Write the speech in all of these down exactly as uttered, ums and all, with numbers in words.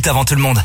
minutes avant tout le monde.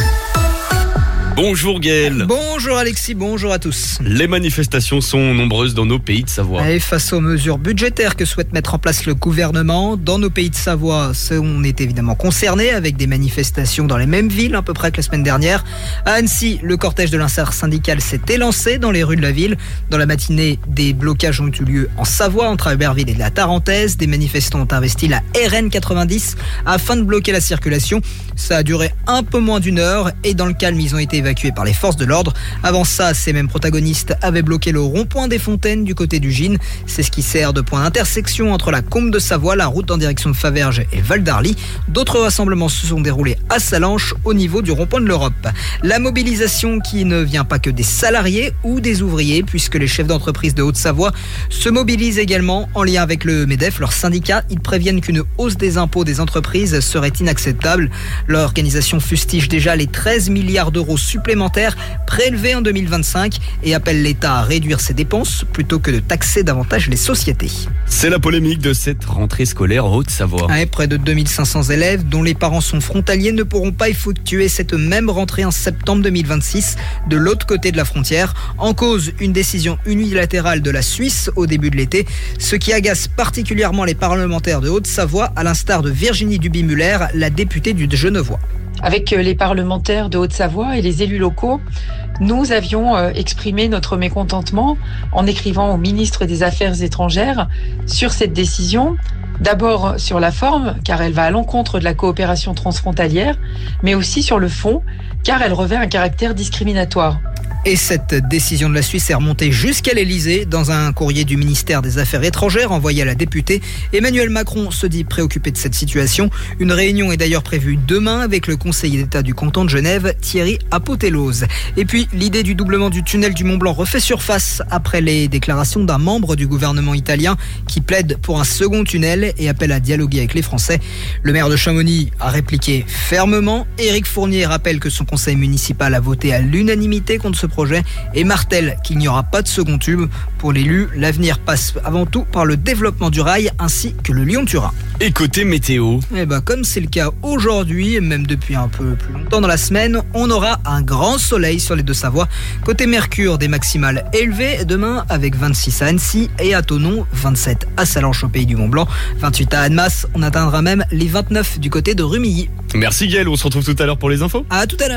Bonjour Gaël. Bonjour Alexis, bonjour à tous. Les manifestations sont nombreuses dans nos pays de Savoie. Et face aux mesures budgétaires que souhaite mettre en place le gouvernement, dans nos pays de Savoie, on est évidemment concernés avec des manifestations dans les mêmes villes à peu près que la semaine dernière. À Annecy, le cortège de l'intersyndicale s'est élancé dans les rues de la ville. Dans la matinée, des blocages ont eu lieu en Savoie, entre Albertville et la Tarentaise. Des manifestants ont investi la R N quatre-vingt-dix afin de bloquer la circulation. Ça a duré un peu moins d'une heure et dans le calme, ils ont été évacués par les forces de l'ordre. Avant ça, ces mêmes protagonistes avaient bloqué le rond-point des Fontaines du côté du Gine. C'est ce qui sert de point d'intersection entre la Combe de Savoie, la route en direction de Faverges et Val d'Arly. D'autres rassemblements se sont déroulés à Salanches au niveau du rond-point de l'Europe. La mobilisation qui ne vient pas que des salariés ou des ouvriers, puisque les chefs d'entreprise de Haute-Savoie se mobilisent également en lien avec le MEDEF, leur syndicat. Ils préviennent qu'une hausse des impôts des entreprises serait inacceptable. L'organisation fustige déjà les treize milliards d'euros supplémentaires prélevés en deux mille vingt-cinq et appelle l'État à réduire ses dépenses plutôt que de taxer davantage les sociétés. C'est la polémique de cette rentrée scolaire en Haute-Savoie. Ouais, près de deux mille cinq cents élèves dont les parents sont frontaliers ne pourront pas effectuer cette même rentrée en septembre deux mille vingt-six de l'autre côté de la frontière. En cause, une décision unilatérale de la Suisse au début de l'été, ce qui agace particulièrement les parlementaires de Haute-Savoie, à l'instar de Virginie Duby-Muller, la députée du Genevois. Avec les parlementaires de Haute-Savoie et les élus locaux, nous avions exprimé notre mécontentement en écrivant au ministre des Affaires étrangères sur cette décision. D'abord sur la forme, car elle va à l'encontre de la coopération transfrontalière, mais aussi sur le fond, car elle revêt un caractère discriminatoire. Et cette décision de la Suisse est remontée jusqu'à l'Elysée. Dans un courrier du ministère des Affaires étrangères envoyé à la députée, Emmanuel Macron se dit préoccupé de cette situation. Une réunion est d'ailleurs prévue demain avec le conseiller d'État du canton de Genève, Thierry Apotelose. Et puis, l'idée du doublement du tunnel du Mont Blanc refait surface après les déclarations d'un membre du gouvernement italien qui plaide pour un second tunnel et appelle à dialoguer avec les Français. Le maire de Chamonix a répliqué fermement. Éric Fournier rappelle que son conseil municipal a voté à l'unanimité contre ce projet et martèle qu'il n'y aura pas de second tube. Pour l'élu, l'avenir passe avant tout par le développement du rail ainsi que le Lyon-Turin. Et côté météo, Eh ben, comme c'est le cas aujourd'hui, et même depuis un peu plus longtemps dans la semaine, on aura un grand soleil sur les deux Savoies. Côté Mercure, des maximales élevées demain avec vingt-six à Annecy et à Thonon, vingt-sept à Salanches au pays du Mont-Blanc, vingt-huit à Annemasse, on atteindra même les vingt-neuf du côté de Rumilly. merci Gaël, on se retrouve tout à l'heure pour les infos. À tout à l'heure.